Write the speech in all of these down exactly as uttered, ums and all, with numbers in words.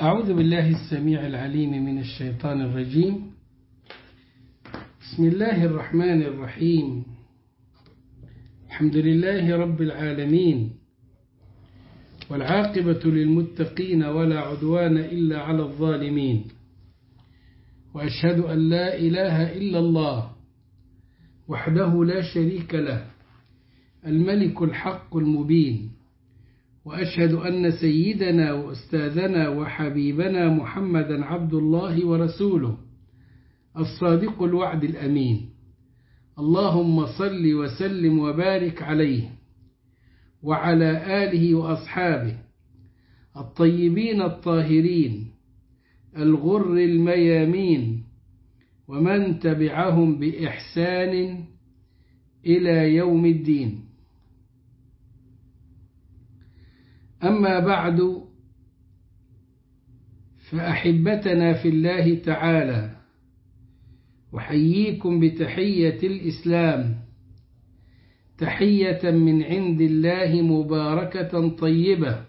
أعوذ بالله السميع العليم من الشيطان الرجيم. بسم الله الرحمن الرحيم. الحمد لله رب العالمين، والعاقبة للمتقين ولا عدوان إلا على الظالمين، وأشهد أن لا إله إلا الله وحده لا شريك له الملك الحق المبين، وأشهد أن سيدنا وأستاذنا وحبيبنا محمدا عبد الله ورسوله الصادق الوعد الأمين. اللهم صل وسلم وبارك عليه وعلى آله وأصحابه الطيبين الطاهرين الغر الميامين، ومن تبعهم بإحسان إلى يوم الدين. أما بعد، فأحبتنا في الله تعالى، أحييكم بتحية الإسلام، تحية من عند الله مباركة طيبة،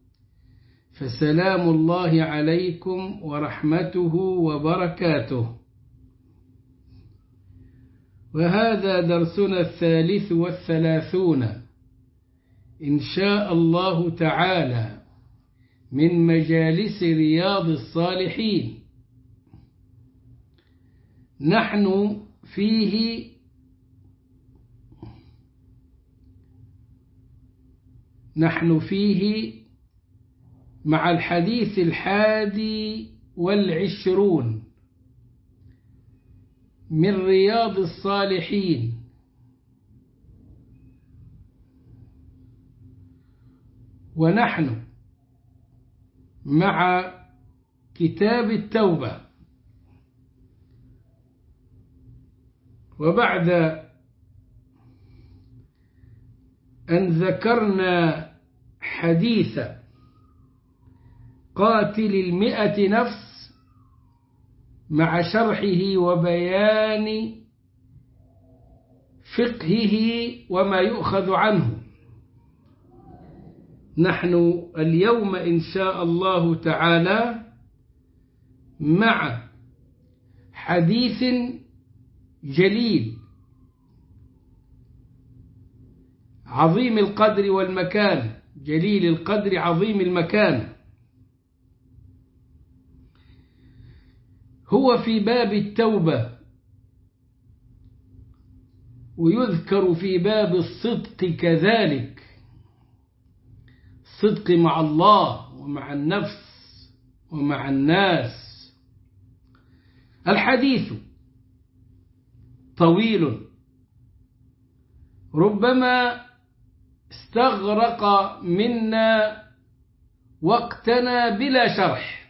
فسلام الله عليكم ورحمته وبركاته. وهذا درسنا الثالث والثلاثون إن شاء الله تعالى من مجالس رياض الصالحين. نحن فيه نحن فيه مع الحديث الحادي والعشرون من رياض الصالحين، ونحن مع كتاب التوبة. وبعد أن ذكرنا حديث قاتل المئة نفس مع شرحه وبيان فقهه وما يؤخذ عنه، نحن اليوم إن شاء الله تعالى مع حديث جليل عظيم القدر والمكان، جليل القدر عظيم المكان. هو في باب التوبة، ويذكر في باب الصدق كذلك، الصدق مع الله ومع النفس ومع الناس. الحديث طويل، ربما استغرق منا وقتنا بلا شرح،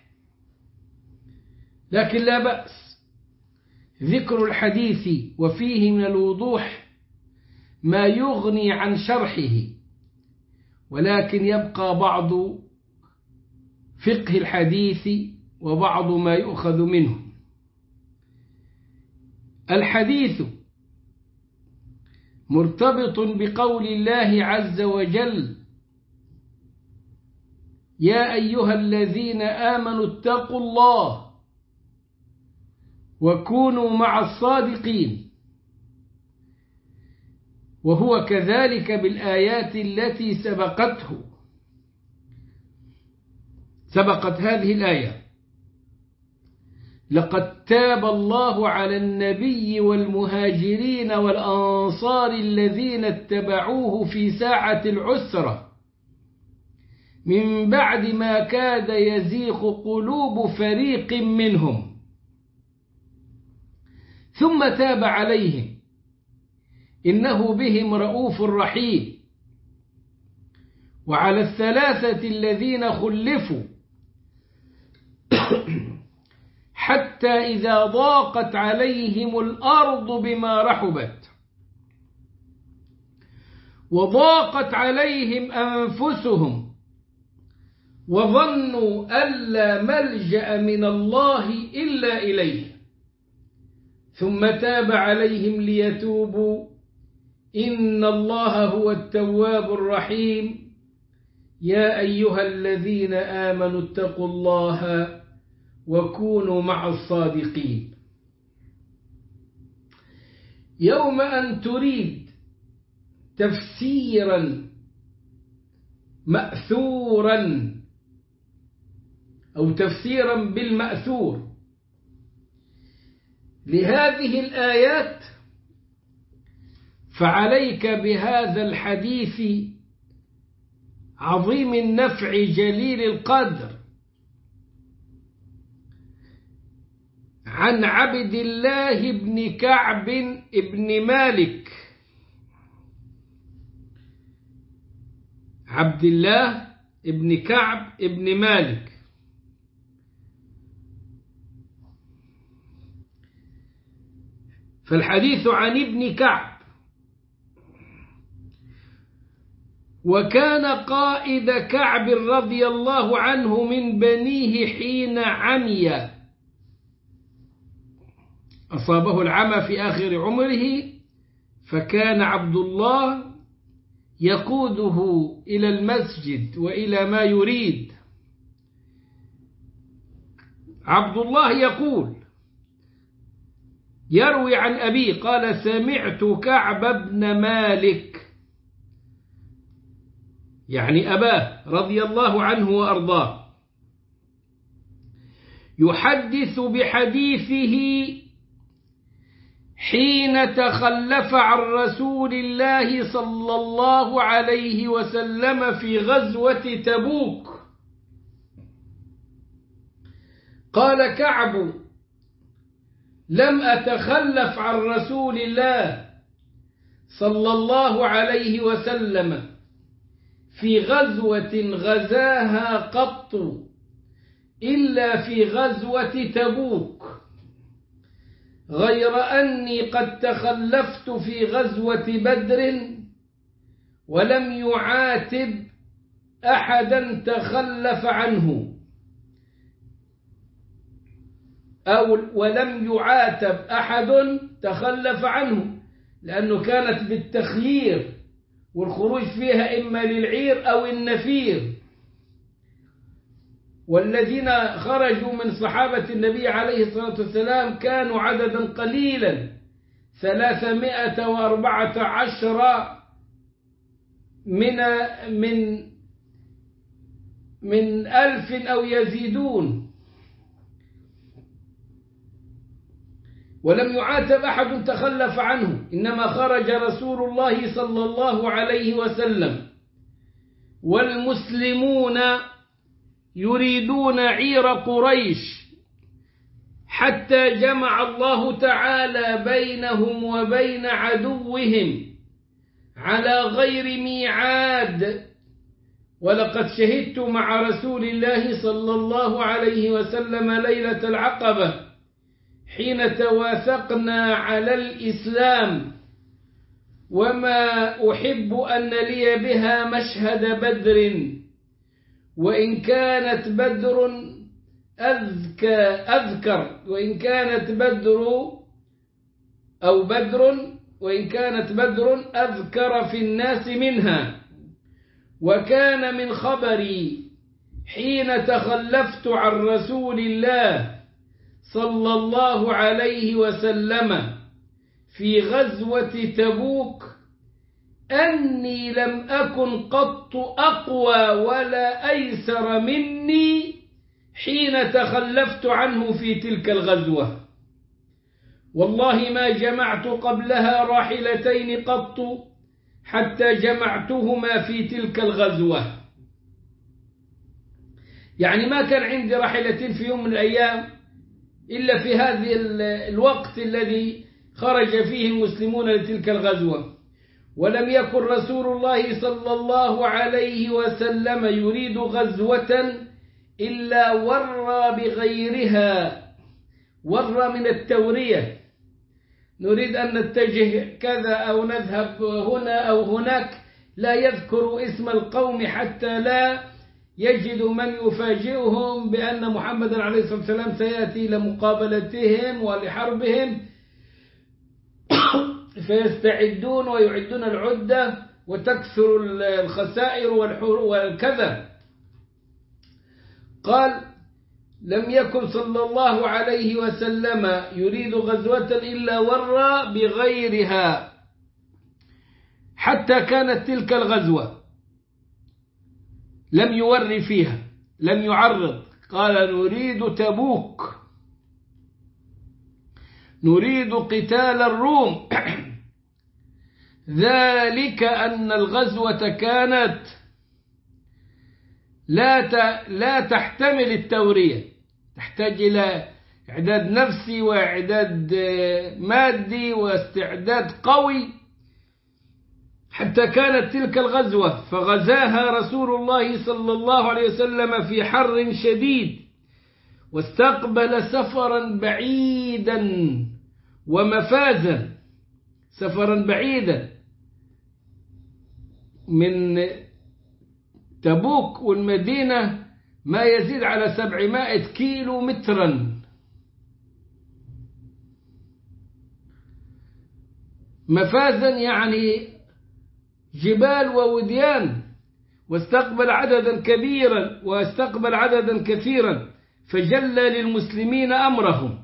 لكن لا بأس ذكر الحديث وفيه من الوضوح ما يغني عن شرحه، ولكن يبقى بعض فقه الحديث وبعض ما يؤخذ منه. الحديث مرتبط بقول الله عز وجل: يا أيها الذين آمنوا اتقوا الله وكونوا مع الصادقين. وهو كذلك بالآيات التي سبقته سبقت هذه الآية: لقد تاب الله على النبي والمهاجرين والأنصار الذين اتبعوه في ساعة العسرة من بعد ما كاد يزيغ قلوب فريق منهم ثم تاب عليهم إنه بهم رؤوف رحيم. وعلى الثلاثة الذين خلفوا حتى إذا ضاقت عليهم الأرض بما رحبت وضاقت عليهم أنفسهم وظنوا أن لا ملجأ من الله إلا إليه ثم تاب عليهم ليتوبوا إن الله هو التواب الرحيم يا أيها الذين آمنوا اتقوا الله وكونوا مع الصادقين. يوم أن تريد تفسيرا مأثورا أو تفسيرا بالمأثور لهذه الآيات، فعليك بهذا الحديث عظيم النفع جليل القدر عن عبد الله بن كعب بن مالك. عبد الله بن كعب بن مالك فالحديث عن ابن كعب، وكان قائد كعب رضي الله عنه من بنيه حين عمي، أصابه العمى في آخر عمره، فكان عبد الله يقوده إلى المسجد وإلى ما يريد. عبد الله يقول يروي عن أبي قال سمعت كعب بن مالك، يعني أباه رضي الله عنه وأرضاه، يحدث بحديثه حين تخلف عن رسول الله صلى الله عليه وسلم في غزوة تبوك. قال كعب لم أتخلف عن رسول الله صلى الله عليه وسلم في غزوة غزاها قط إلا في غزوة تبوك، غير أني قد تخلفت في غزوة بدر ولم يعاتب أحدا تخلف عنه، أو ولم يعاتب أحد تخلف عنه، لأنه كانت بالتخيير والخروج فيها إما للعير أو النفير. والذين خرجوا من صحابة النبي عليه الصلاة والسلام كانوا عددا قليلا، ثلاثمائة وأربعة عشر من من من ألف أو يزيدون، ولم يعاتب أحد تخلف عنه، إنما خرج رسول الله صلى الله عليه وسلم والمسلمون يريدون عير قريش، حتى جمع الله تعالى بينهم وبين عدوهم على غير ميعاد. ولقد شهدت مع رسول الله صلى الله عليه وسلم ليلة العقبة حين تواثقنا على الإسلام، وما أحب أن لي بها مشهد بدر، وإن كانت بدر أذكى أذكر وإن كانت بدر أو بدر وإن كانت بدر أذكر في الناس منها. وكان من خبري حين تخلفت عن رسول الله صلى الله عليه وسلم في غزوة تبوك أني لم أكن قط أقوى ولا أيسر مني حين تخلفت عنه في تلك الغزوة، والله ما جمعت قبلها راحلتين قط حتى جمعتهما في تلك الغزوة. يعني ما كان عندي راحلتين في يوم من الأيام إلا في هذا الوقت الذي خرج فيه المسلمون لتلك الغزوة. ولم يكن رسول الله صلى الله عليه وسلم يريد غزوة إلا ورى بغيرها، ورى من التورية، نريد أن نتجه كذا أو نذهب هنا أو هناك، لا يذكر اسم القوم حتى لا يجد من يفاجئهم بأن محمدا عليه الصلاة والسلام سيأتي لمقابلتهم ولحربهم، فيستعدون ويعدون العدة وتكثر الخسائر والكذا. قال لم يكن صلى الله عليه وسلم يريد غزوة إلا ورى بغيرها حتى كانت تلك الغزوة لم يور فيها، لم يعرض. قال نريد تبوك، نريد قتال الروم. ذلك أن الغزوة كانت لا لا تحتمل التورية، تحتاج إلى إعداد نفسي وإعداد مادي واستعداد قوي. حتى كانت تلك الغزوة فغزاها رسول الله صلى الله عليه وسلم في حر شديد، واستقبل سفرا بعيدا ومفازا، سفرا بعيدا من تبوك والمدينة ما يزيد على سبعمائة كيلو مترا. مفازا يعني جبال ووديان، واستقبل عددا كبيرا واستقبل عددا كثيرا، فجلى للمسلمين أمرهم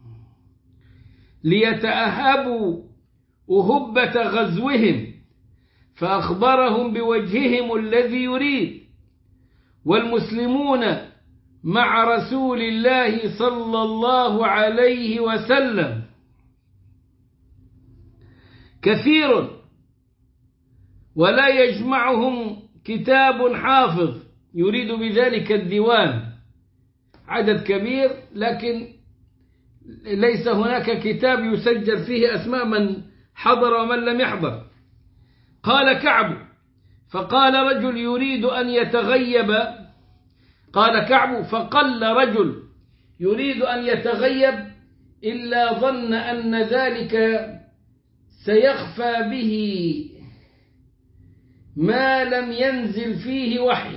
ليتأهبوا أهبة غزوهم، فأخبرهم بوجههم الذي يريد، والمسلمون مع رسول الله صلى الله عليه وسلم كثير، ولا يجمعهم كتاب حافظ يريد بذلك الديوان، عدد كبير لكن ليس هناك كتاب يسجل فيه أسماء من حضر ومن لم يحضر. قال كعب فقال رجل يريد أن يتغيب، قال كعب فقل رجل يريد أن يتغيب إلا ظن أن ذلك سيخفى به ما لم ينزل فيه وحي.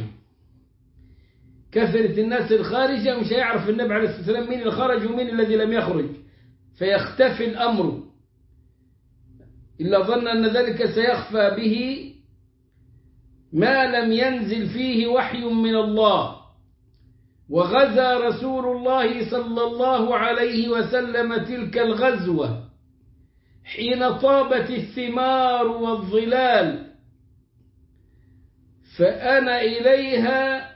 كثرة الناس الخارجة مش هيعرف النبي عليه الصلاة والسلام مين اللي خرج ومين الذي لم يخرج، فيختفي الأمر، إلا ظن أن ذلك سيخفى به ما لم ينزل فيه وحي من الله. وغزا رسول الله صلى الله عليه وسلم تلك الغزوة حين طابت الثمار والظلال، فأنا إليها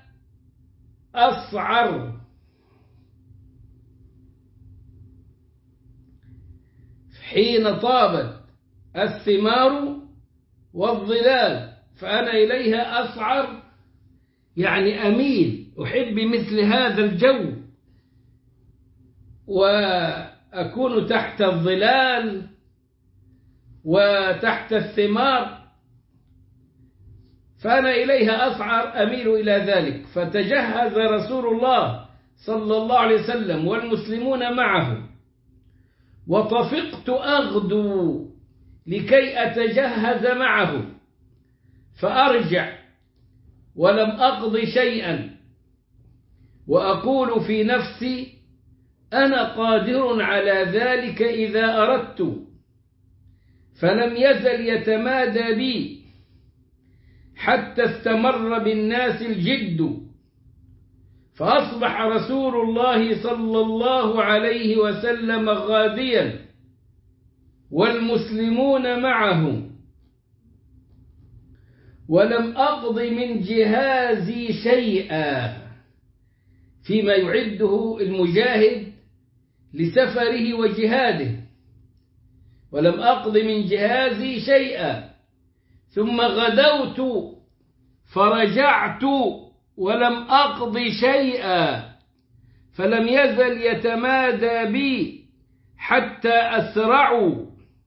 أسعر. حين طابت الثمار والظلال فأنا إليها أسعر، يعني أميل، أحب مثل هذا الجو، وأكون تحت الظلال وتحت الثمار، فأنا إليها أسعر، أميل إلى ذلك. فتجهز رسول الله صلى الله عليه وسلم والمسلمون معه، وطفقت أغدو لكي أتجهز معه، فأرجع ولم أقض شيئا، وأقول في نفسي أنا قادر على ذلك إذا أردت. فلم يزل يتمادى بي حتى استمر بالناس الجد، فأصبح رسول الله صلى الله عليه وسلم غاديا والمسلمون معه، ولم أقض من جهازي شيئا، فيما يعده المجاهد لسفره وجهاده، ولم أقض من جهازي شيئا. ثم غدوت فرجعت ولم أقض شيئا، فلم يزل يتمادى بي حتى أسرعوا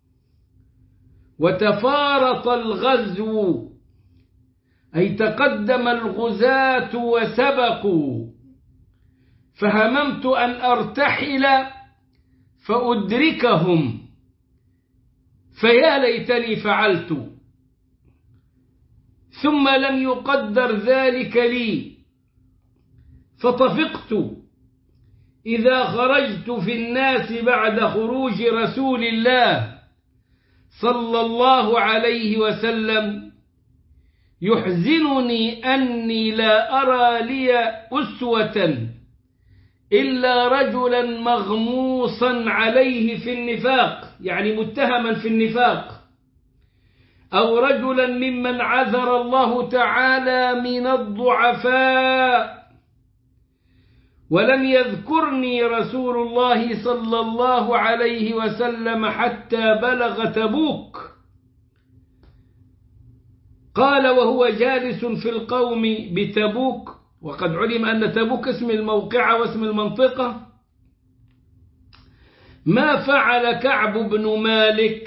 وتفارط الغزو، أي تقدم الغزاة وسبقوا، فهممت أن أرتحل فأدركهم، فيا ليتني فعلت، ثم لم يقدر ذلك لي، فطفقت إذا خرجت في الناس بعد خروج رسول الله صلى الله عليه وسلم يحزنني أني لا أرى لي أسوة إلا رجلا مغموصا عليه في النفاق، يعني متهما في النفاق، أو رجلا ممن عذر الله تعالى من الضعفاء، ولم يذكرني رسول الله صلى الله عليه وسلم حتى بلغ تبوك. قال وهو جالس في القوم بتبوك، وقد علم أن تبوك اسم الموقع واسم المنطقة: ما فعل كعب بن مالك؟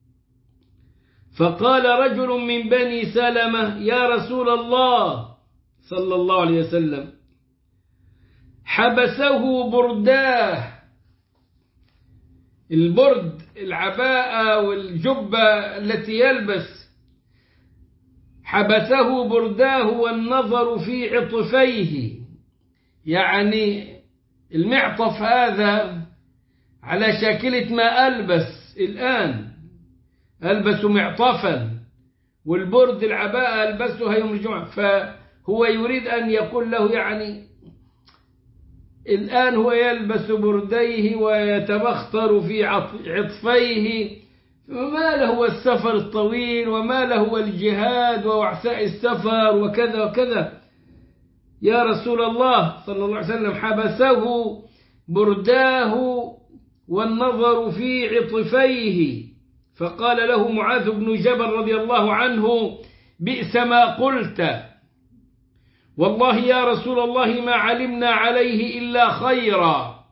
فقال رجل من بني سلمة: يا رسول الله صلى الله عليه وسلم، حبسه برداه. البرد العباءة والجبة التي يلبس، حبسه برداه والنظر في عطفيه، يعني المعطف هذا على شاكلة ما ألبس الآن، ألبس معطفا، والبرد العباءة ألبسها يوم الجمعة. فهو يريد أن يقول له يعني الآن هو يلبس برديه ويتبختر في عطفيه، وما له السفر الطويل، وما له الجهاد ووعثاء السفر وكذا وكذا. يا رسول الله صلى الله عليه وسلم، حبسه برداه والنظر في عطفيه. فقال له معاذ بن جبل رضي الله عنه: بئس ما قلت، والله يا رسول الله ما علمنا عليه إلا خيرا.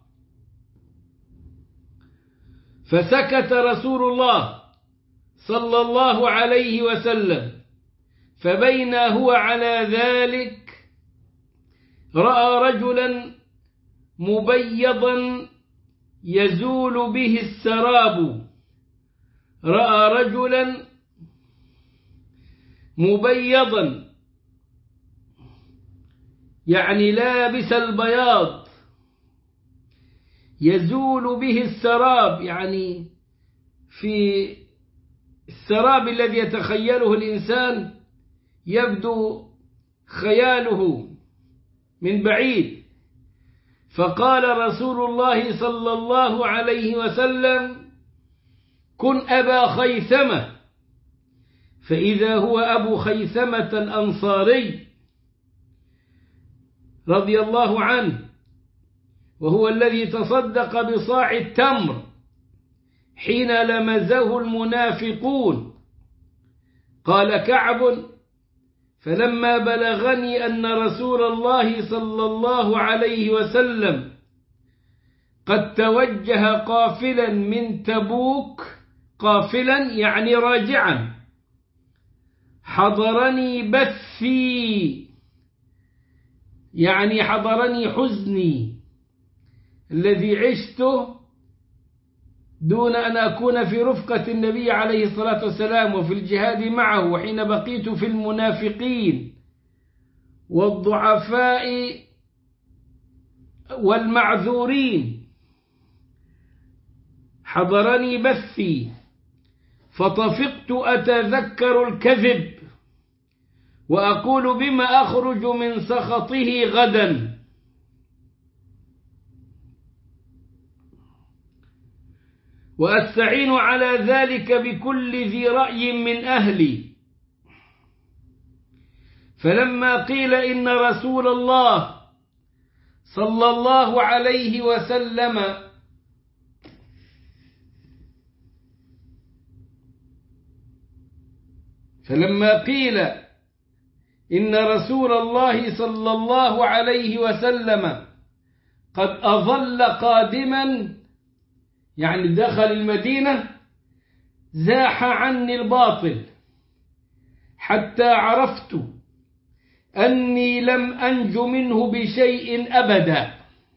فسكت رسول الله صلى الله عليه وسلم، فبينا هو على ذلك رأى رجلا مبيضا يزول به السراب، رأى رجلا مبيضا يعني لابس البياض، يزول به السراب، يعني في السراب الذي يتخيله الإنسان يبدو خياله من بعيد. فقال رسول الله صلى الله عليه وسلم: كن أبا خيثمة. فإذا هو أبو خيثمة الأنصاري رضي الله عنه، وهو الذي تصدق بصاع التمر حين لمزه المنافقون. قال كعب: فلما بلغني أن رسول الله صلى الله عليه وسلم قد توجه قافلا من تبوك، قافلا يعني راجعا، حضرني بثي، يعني حضرني حزني الذي عشته دون أن أكون في رفقة النبي عليه الصلاة والسلام وفي الجهاد معه، وحين بقيت في المنافقين والضعفاء والمعذورين، حضرني بثي، فطفقت أتذكر الكذب وأقول بما أخرج من سخطه غدا. وأستعين على ذلك بكل ذي رأي من أهلي. فلما قيل إن رسول الله صلى الله عليه وسلم فلما قيل إن رسول الله صلى الله عليه وسلم قد أظل قادما، يعني دخل المدينة، زاح عني الباطل حتى عرفت أني لم أنج منه بشيء أبدا،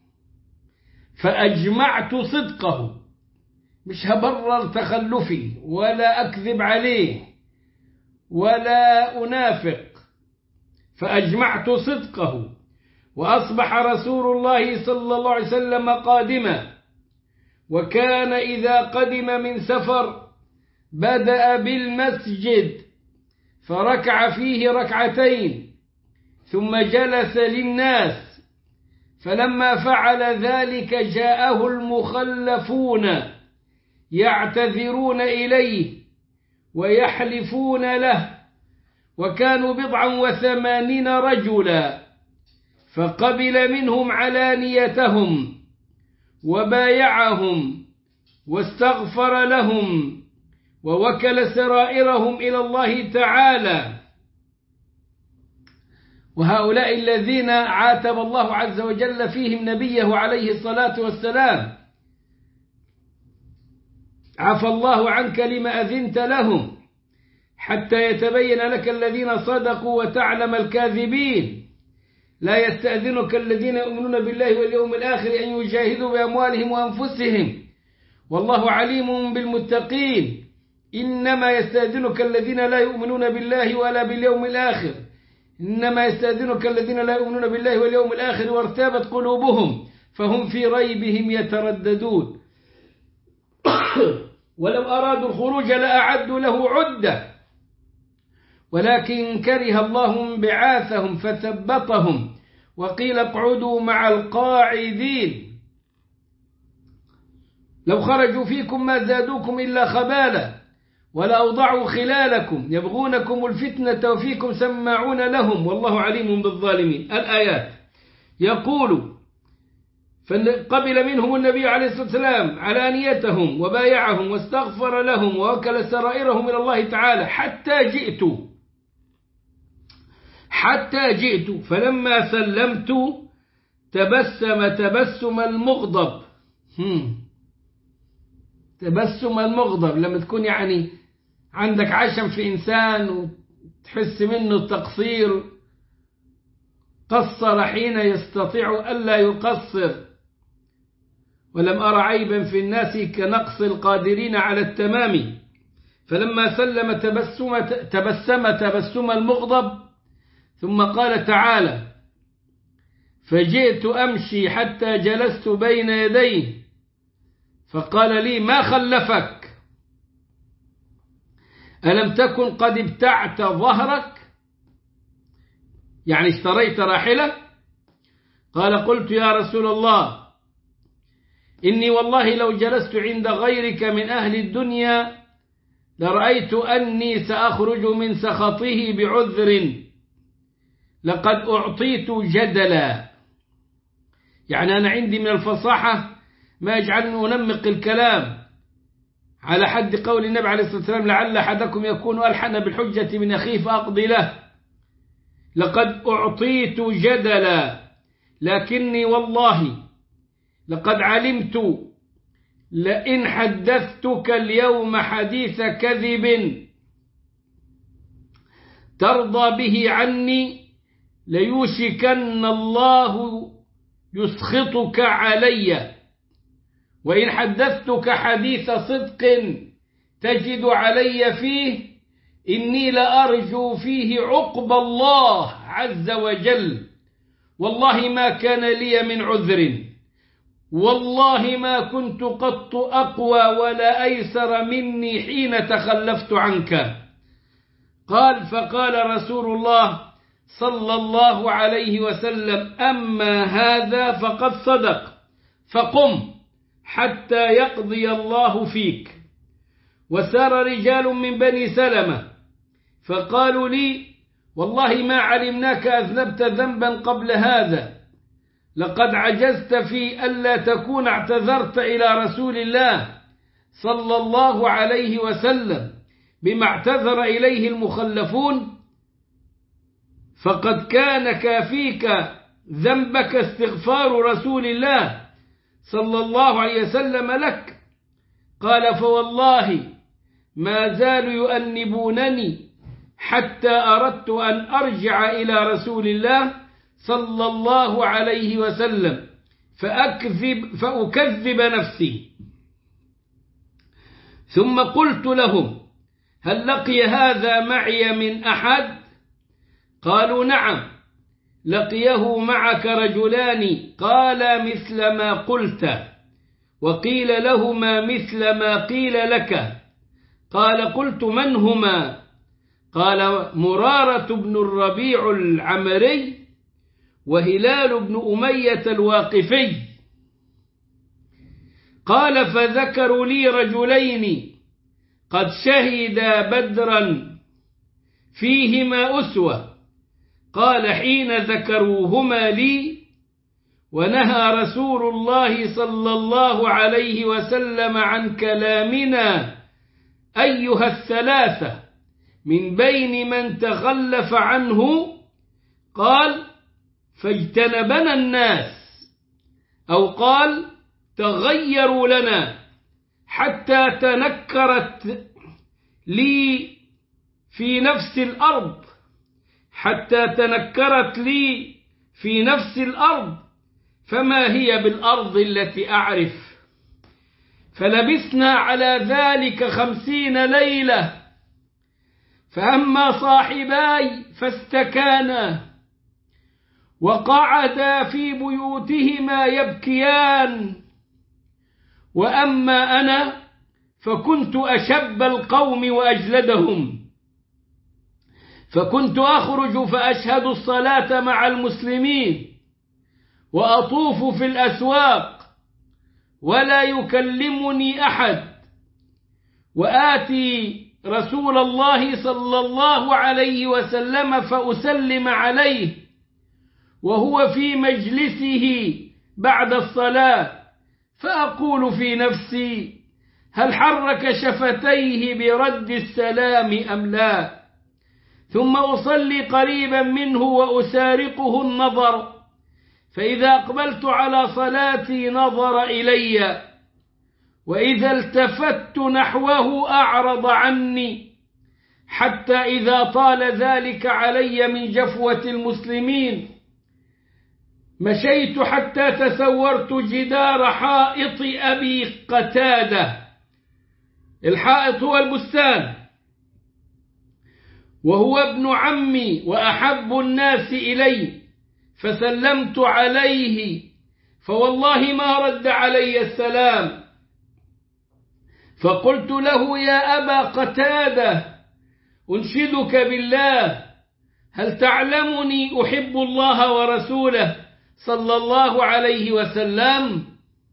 فأجمعت صدقه، مش هبرر تخلفي ولا أكذب عليه ولا أنافق، فأجمعت صدقه. وأصبح رسول الله صلى الله عليه وسلم قادما، وكان إذا قدم من سفر بدأ بالمسجد فركع فيه ركعتين ثم جلس للناس، فلما فعل ذلك جاءه المخلفون يعتذرون إليه ويحلفون له، وكانوا بضعا وثمانين رجلا، فقبل منهم علانيتهم وبايعهم واستغفر لهم ووكل سرائرهم إلى الله تعالى. وهؤلاء الذين عاتب الله عز وجل فيهم نبيه عليه الصلاة والسلام عفى الله عنك لما أذنت لهم حتى يتبين لك الذين صدقوا وتعلم الكاذبين. لا يستأذنك الذين يؤمنون بالله واليوم الآخر أن يجاهدوا بأموالهم وأنفسهم والله عليم بالمتقين. إنما يستأذنك الذين لا يؤمنون بالله ولا باليوم الآخر إنما يستأذنك الذين لا يؤمنون بالله واليوم الآخر وارتابت قلوبهم فهم في ريبهم يترددون. ولو أرادوا الخروج لأعدوا له عدة ولكن كره الله انبعاثهم فثبطهم وقيل اقعدوا مع القاعدين. لو خرجوا فيكم ما زادوكم إلا خبالا ولأوضعوا خلالكم يبغونكم الفتنة وفيكم سماعون لهم والله عليم بالظالمين. الآيات. يقول فقبل منهم النبي عليه الصلاة والسلام علانيتهم وبايعهم واستغفر لهم ووكل سرائرهم إلى الله تعالى حتى جئت حتى جئت فلما سلمت تبسم تبسم المغضب. هم. تبسم المغضب لما تكون يعني عندك عشم في إنسان وتحس منه التقصير، قصر حين يستطيع ألا يقصر، ولم أرى عيبا في الناس كنقص القادرين على التمام. فلما سلم تبسم تبسم تبسم المغضب ثم قال تعالى فجئت أمشي حتى جلست بين يديه فقال لي ما خلفك ألم تكن قد ابتعت ظهرك يعني اشتريت راحلة؟ قال قلت يا رسول الله إني والله لو جلست عند غيرك من أهل الدنيا لرأيت أني سأخرج من سخطه بعذر لقد أعطيت جدلا. يعني أنا عندي من الفصاحة ما يجعلني أنمق الكلام على حد قول النبي عليه الصلاة والسلام لعل أحدكم يكون ألحن بالحجة من أخيه فأقضي له. لقد أعطيت جدلا لكني والله لقد علمت لئن حدثتك اليوم حديث كذب ترضى به عني ليوشكن الله يسخطك علي، وإن حدثتك حديث صدق تجد علي فيه إني لأرجو فيه عقب الله عز وجل. والله ما كان لي من عذر، والله ما كنت قط أقوى ولا أيسر مني حين تخلفت عنك. قال فقال رسول الله صلى الله عليه وسلم أما هذا فقد صدق فقم حتى يقضي الله فيك. وسار رجال من بني سلمة فقالوا لي والله ما علمناك أذنبت ذنبا قبل هذا، لقد عجزت في ألا تكون اعتذرت إلى رسول الله صلى الله عليه وسلم بما اعتذر إليه المخلفون، فقد كان كافيك ذنبك استغفار رسول الله صلى الله عليه وسلم لك. قال فوالله ما زالوا يؤنبونني حتى أردت أن أرجع إلى رسول الله صلى الله عليه وسلم فأكذب فأكذب نفسي. ثم قلت لهم هل لقي هذا معي من أحد؟ قالوا نعم لقيه معك رجلان قال مثل ما قلت وقيل لهما مثل ما قيل لك. قال قلت من هما؟ قال مرارة بن الربيع العمري وهلال بن أمية الواقفي. قال فذكروا لي رجلين قد شهدا بدرا فيهما أسوة. قال حين ذكروهما لي ونهى رسول الله صلى الله عليه وسلم عن كلامنا أيها الثلاثة من بين من تخلف عنه، قال فاجتنبنا الناس، أو قال تغيروا لنا حتى تنكرت لي في نفس الأرض حتى تنكرت لي في نفس الأرض فما هي بالأرض التي أعرف. فلبثنا على ذلك خمسين ليلة، فأما صاحباي فاستكانا وقعدا في بيوتهما يبكيان، وأما أنا فكنت أشب القوم وأجلدهم، فكنت أخرج فأشهد الصلاة مع المسلمين وأطوف في الأسواق ولا يكلمني أحد، وآتي رسول الله صلى الله عليه وسلم فأسلم عليه وهو في مجلسه بعد الصلاة، فأقول في نفسي هل حرك شفتيه برد السلام أم لا؟ ثم أصلي قريبا منه وأسارقه النظر، فإذا أقبلت على صلاتي نظر إلي، وإذا التفت نحوه أعرض عني، حتى إذا طال ذلك علي من جفوة المسلمين مشيت حتى تسورت جدار حائط أبي قتادة. الحائط هو البستان، وهو ابن عمي وأحب الناس إلي، فسلمت عليه فوالله ما رد علي السلام، فقلت له يا أبا قتادة أنشدك بالله هل تعلمني أحب الله ورسوله صلى الله عليه وسلم؟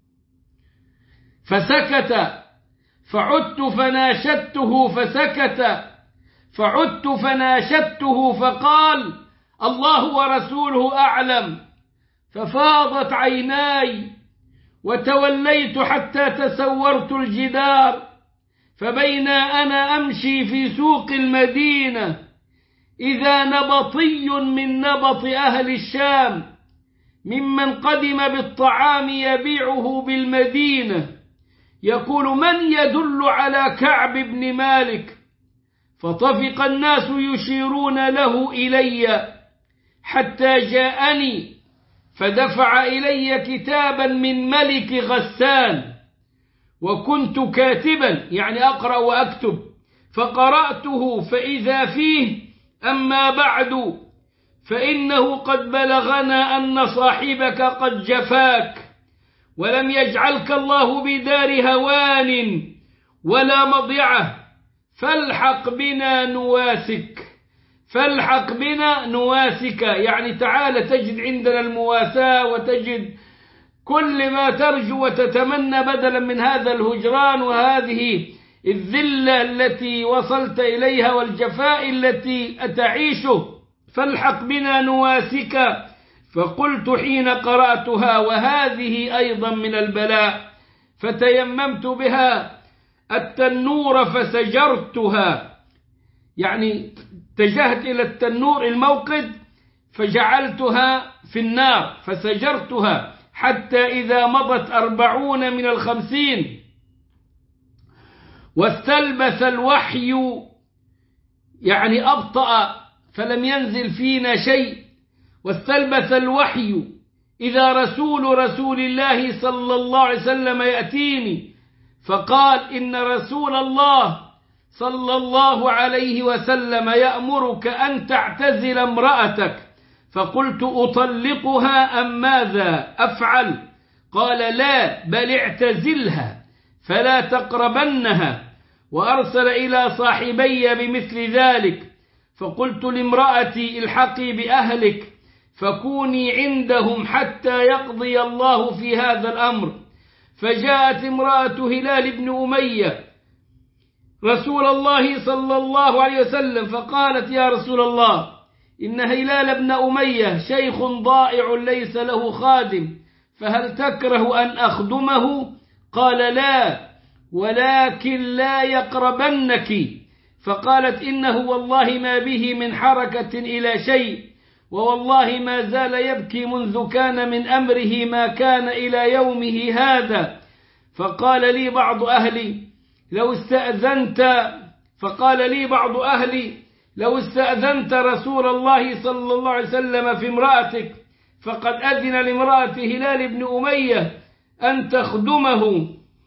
فسكت، فعدت فناشدته فسكت، فعدت فناشدته فقال الله ورسوله أعلم، ففاضت عيناي وتوليت حتى تسورت الجدار، فبينا أنا أمشي في سوق المدينة إذا نبطي من نبط أهل الشام ممن قدم بالطعام يبيعه بالمدينة يقول من يدل على كعب بن مالك؟ فطفق الناس يشيرون له إلي حتى جاءني، فدفع إلي كتابا من ملك غسان، وكنت كاتبا يعني أقرأ وأكتب، فقرأته فإذا فيه أما بعد فإنه قد بلغنا أن صاحبك قد جفاك ولم يجعلك الله بدار هوان ولا مضيعة، فالحق بنا نواسك، فالحق بنا نواسك يعني تعال تجد عندنا المواساة وتجد كل ما ترجو وتتمنى بدلا من هذا الهجران وهذه الذلة التي وصلت إليها والجفاء التي أتعيشه، فالحق بنا نواسك. فقلت حين قرأتها وهذه أيضا من البلاء، فتيممت بها التنور فسجرتها، يعني اتجهت إلى التنور الموقد فجعلتها في النار فسجرتها حتى إذا مضت أربعون من الخمسين واستلبث الوحي يعني أبطأ فلم ينزل فينا شيء، واستلبث الوحي إذا رسول رسول الله صلى الله عليه وسلم يأتيني فقال إن رسول الله صلى الله عليه وسلم يأمرك أن تعتزل امرأتك، فقلت أطلقها أم ماذا أفعل؟ قال لا بل اعتزلها فلا تقربنها، وأرسل إلى صاحبي بمثل ذلك، فقلت لامرأتي الحقي بأهلك فكوني عندهم حتى يقضي الله في هذا الأمر. فجاءت امرأة هلال بن أمية رسول الله صلى الله عليه وسلم فقالت: يا رسول الله، إن هلال بن أمية شيخ ضائع ليس له خادم، فهل تكره أن أخدمه؟ قال: لا، ولكن لا يقربنك. فقالت: إنه والله ما به من حركة إلى شيء، ووالله ما زال يبكي منذ كان من أمره ما كان إلى يومه هذا. فقال لي بعض أهلي لو استأذنت فقال لي بعض أهلي لو استأذنت رسول الله صلى الله عليه وسلم في امرأتك فقد أذن لامرأة هلال بن أمية أن تخدمه.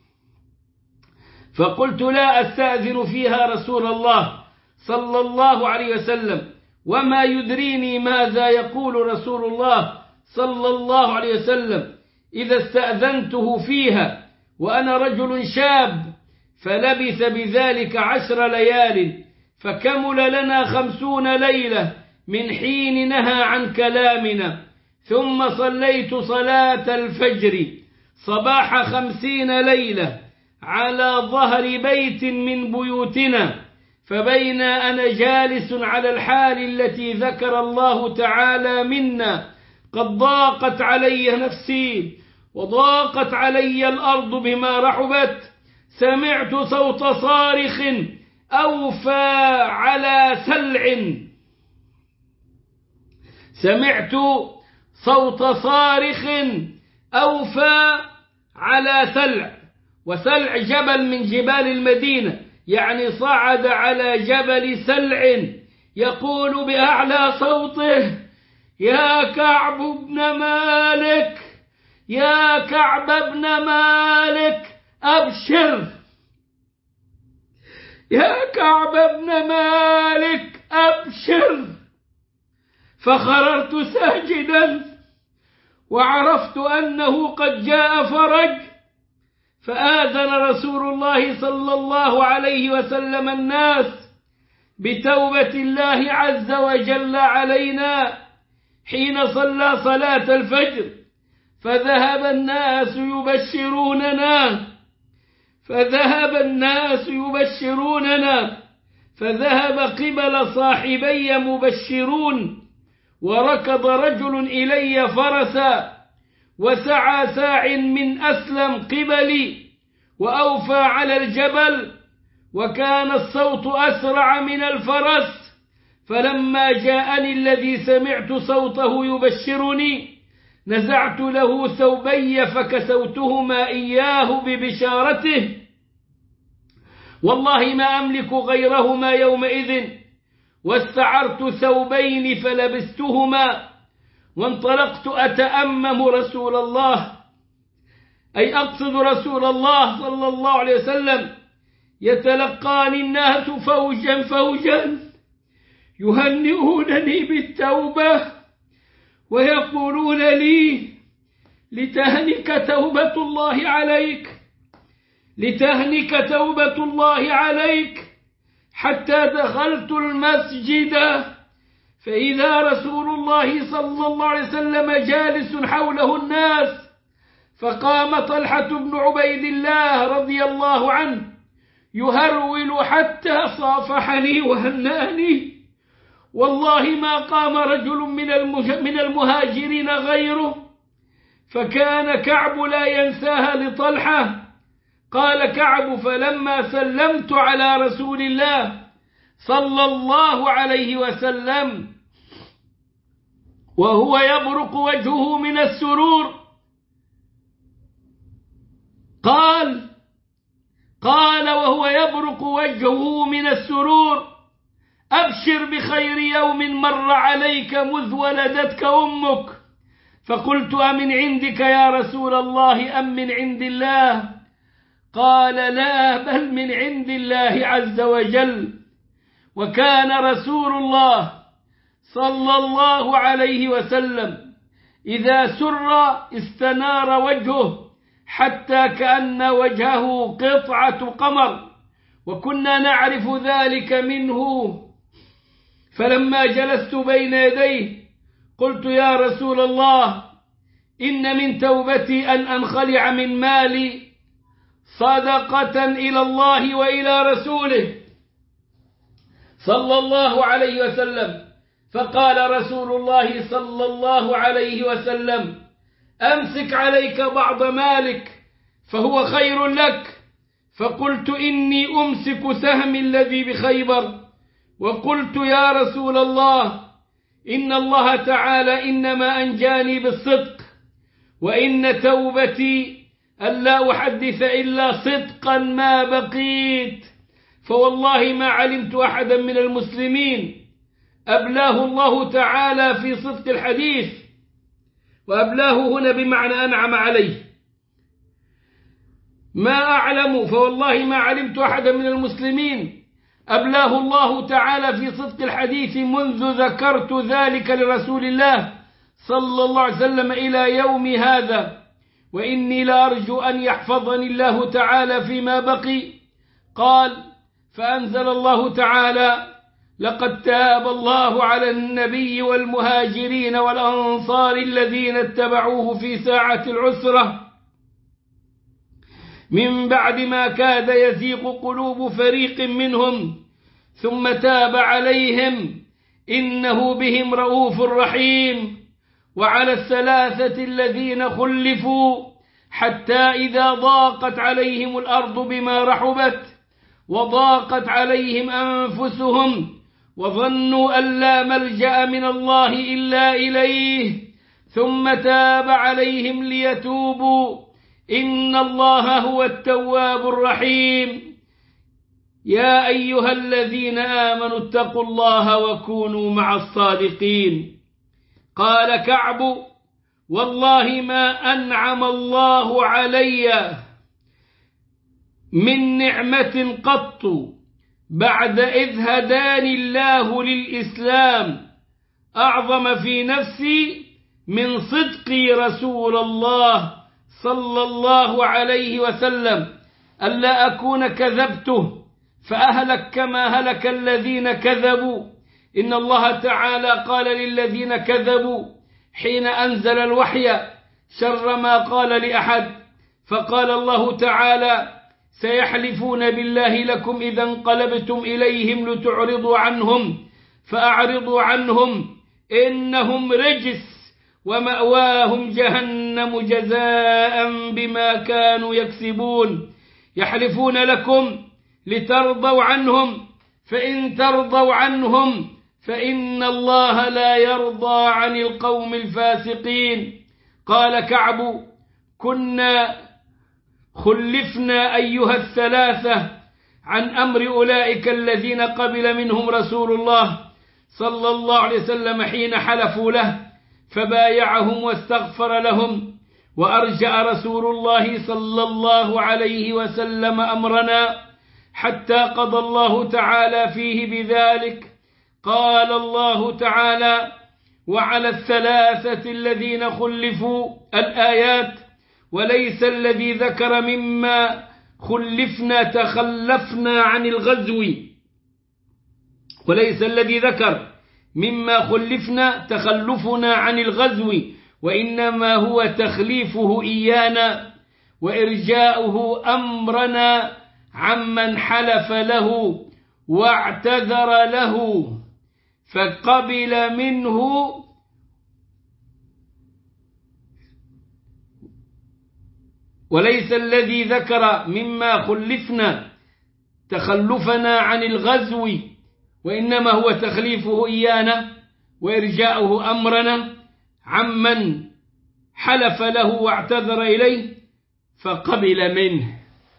فقلت: لا أستأذن فيها رسول الله صلى الله عليه وسلم، وما يدريني ماذا يقول رسول الله صلى الله عليه وسلم إذا استأذنته فيها وأنا رجل شاب. فلبث بذلك عشر ليال، فكمل لنا خمسون ليلة من حين نهى عن كلامنا. ثم صليت صلاة الفجر صباح خمسين ليلة على ظهر بيت من بيوتنا، فبين أنا جالس على الحال التي ذكر الله تعالى منا قد ضاقت علي نفسي وضاقت علي الأرض بما رحبت، سمعت صوت صارخ أوفى على سلع سمعت صوت صارخ أوفى على سلع، وسلع جبل من جبال المدينة، يعني صعد على جبل سلع يقول بأعلى صوته: يا كعب بن مالك، يا كعب بن مالك أبشر، يا كعب بن مالك أبشر. فخررت ساجدا وعرفت أنه قد جاء فرج، فآذن رسول الله صلى الله عليه وسلم الناس بتوبة الله عز وجل علينا حين صلى صلاة الفجر، فذهب الناس يبشروننا فذهب الناس يبشروننا فذهب قبل صاحبي مبشرون، وركض رجل إلي فرسا وسعى ساع من أسلم قبلي وأوفى على الجبل، وكان الصوت أسرع من الفرس. فلما جاءني الذي سمعت صوته يبشرني نزعت له ثوبي فكسوتهما إياه ببشارته، والله ما أملك غيرهما يومئذ، واستعرت ثوبين فلبستهما، وانطلقت أتأمم رسول الله، أي أقصد رسول الله صلى الله عليه وسلم، يتلقاني الناس فوجا فوجا يهنئونني بالتوبة ويقولون لي: لتهنك توبة الله عليك، لتهنك توبة الله عليك. حتى دخلت المسجد فإذا رسول الله صلى الله عليه وسلم جالس حوله الناس، فقام طلحة بن عبيد الله رضي الله عنه يهرول حتى صافحني وهنأني، والله ما قام رجل من المهاجرين غيره، فكان كعب لا ينساها لطلحة. قال كعب: فلما سلمت على رسول الله صلى الله عليه وسلم وهو يبرق وجهه من السرور، قال قال وهو يبرق وجهه من السرور: أبشر بخير يوم مر عليك مذ ولدتك أمك. فقلت: أمن عندك يا رسول الله أم من عند الله؟ قال: لا، بل من عند الله عز وجل. وكان رسول الله صلى الله عليه وسلم إذا سر استنار وجهه حتى كأن وجهه قطعة قمر، وكنا نعرف ذلك منه فلما جلست بين يديه قلت يا رسول الله إن من توبتي أن أنخلع من مالي صدقة إلى الله وإلى رسوله صلى الله عليه وسلم. فقال رسول الله صلى الله عليه وسلم أمسك عليك بعض مالك فهو خير لك. فقلت إني أمسك سهمي الذي بخيبر. وقلت يا رسول الله إن الله تعالى إنما أنجاني بالصدق، وإن توبتي ألا أحدث إلا صدقا ما بقيت، فوالله ما علمت أحدا من المسلمين أبلاه الله تعالى في صدق الحديث. وأبلاه هنا بمعنى أنعم عليه. ما أعلم فوالله ما علمت أحدا من المسلمين أبلاه الله تعالى في صدق الحديث منذ ذكرت ذلك لرسول الله صلى الله عليه وسلم إلى يوم هذا، وإني لأرجو أن يحفظني الله تعالى فيما بقي. قال: فأنزل الله تعالى: لقد تاب الله على النبي والمهاجرين والأنصار الذين اتبعوه في ساعة العسرة من بعد ما كاد يزيغ قلوب فريق منهم ثم تاب عليهم إنه بهم رؤوف رحيم. وعلى الثلاثة الذين خلفوا حتى إذا ضاقت عليهم الأرض بما رحبت وضاقت عليهم أنفسهم وظنوا أن لا ملجأ من الله إلا إليه ثم تاب عليهم ليتوبوا إن الله هو التواب الرحيم. يا أيها الذين آمنوا اتقوا الله وكونوا مع الصادقين. قال كعب: والله ما أنعم الله علي من نعمة قط بعد إذ هداني الله للإسلام أعظم في نفسي من صدقي رسول الله صلى الله عليه وسلم ألا أكون كذبته فأهلك كما هلك الذين كذبوا. إن الله تعالى قال للذين كذبوا حين أنزل الوحي شر ما قال لأحد، فقال الله تعالى: سيحلفون بالله لكم إذا انقلبتم إليهم لتعرضوا عنهم فأعرضوا عنهم إنهم رجس ومأواهم جهنم جزاء بما كانوا يكسبون. يحلفون لكم لترضوا عنهم فإن ترضوا عنهم فإن الله لا يرضى عن القوم الفاسقين. قال كعب: كنا خلفنا أيها الثلاثة عن أمر أولئك الذين قبل منهم رسول الله صلى الله عليه وسلم حين حلفوا له فبايعهم واستغفر لهم، وأرجأ رسول الله صلى الله عليه وسلم أمرنا حتى قضى الله تعالى فيه بذلك. قال الله تعالى: وعلى الثلاثة الذين خلفوا الآيات. وليس الذي ذكر مما خلفنا تخلفنا عن الغزو وليس الذي ذكر مما خلفنا تخلفنا عن الغزو وإنما هو تخليفه إيانا وإرجاؤه أمرنا عمن حلف له واعتذر له فقبل منه وليس الذي ذكر مما خلفنا تخلفنا عن الغزو وإنما هو تخليفه إيانا وإرجاؤه أمرنا عمن حلف له واعتذر إليه فقبل منه.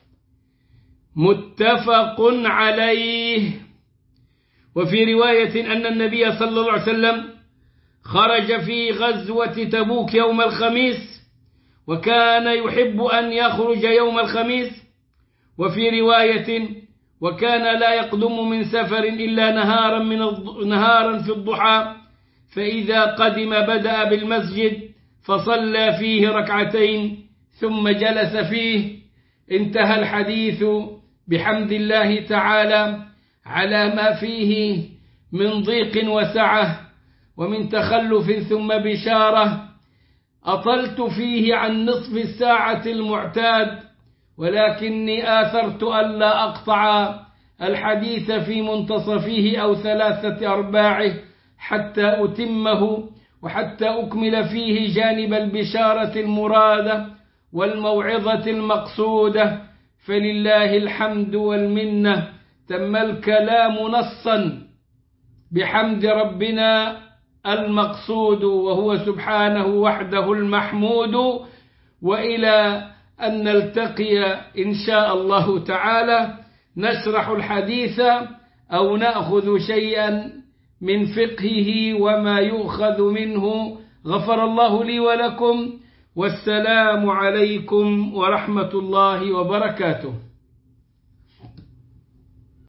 متفق عليه. وفي رواية أن النبي صلى الله عليه وسلم خرج في غزوة تبوك يوم الخميس وكان يحب أن يخرج يوم الخميس. وفي رواية: وكان لا يقدم من سفر إلا نهارا, من نهارا في الضحى فإذا قدم بدأ بالمسجد فصلى فيه ركعتين ثم جلس فيه. انتهى الحديث بحمد الله تعالى على ما فيه من ضيق وسعة ومن تخلف ثم بشارة أطلت فيه عن نصف الساعة المعتاد، ولكني آثرت ألا أقطع الحديث في منتصفه أو ثلاثة أرباعه حتى أتمه، وحتى أكمل فيه جانب البشارة المرادة والموعظة المقصودة. فلله الحمد والمنة، تم الكلام نصا بحمد ربنا المقصود، وهو سبحانه وحده المحمود. وإلى أن نلتقي إن شاء الله تعالى نشرح الحديث أو نأخذ شيئا من فقهه وما يؤخذ منه. غفر الله لي ولكم، والسلام عليكم ورحمة الله وبركاته.